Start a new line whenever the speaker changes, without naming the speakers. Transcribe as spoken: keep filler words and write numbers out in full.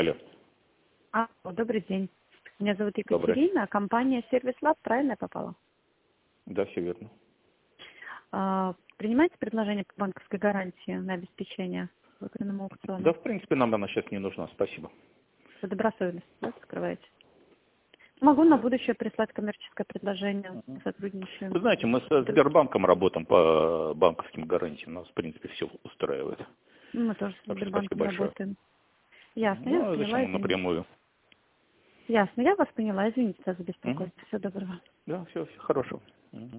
Алло.
А, добрый день. Меня зовут
Добрый.
Екатерина, компания Service Lab, правильно я попала?
Да, все верно.
А, принимаете предложение по банковской гарантии на обеспечение выигранным аукционом?
Да, в принципе, нам она сейчас не нужна, спасибо.
Вы добросовестно, да, скрываете? Могу на будущее прислать коммерческое предложение, сотрудничаем.
Вы знаете, мы со Сбербанком работаем по банковским гарантиям, нас, в принципе, все устраивает.
Ну, мы тоже с
Так что
Сбербанком
спасибо большое.
работаем. Ясно, я
Ну,
вас
а
поняла,
зачем
извините.
напрямую?
Ясно, я вас поняла, извините за
Угу.
беспокойство. Всего доброго.
Да, все, все хорошо. Угу.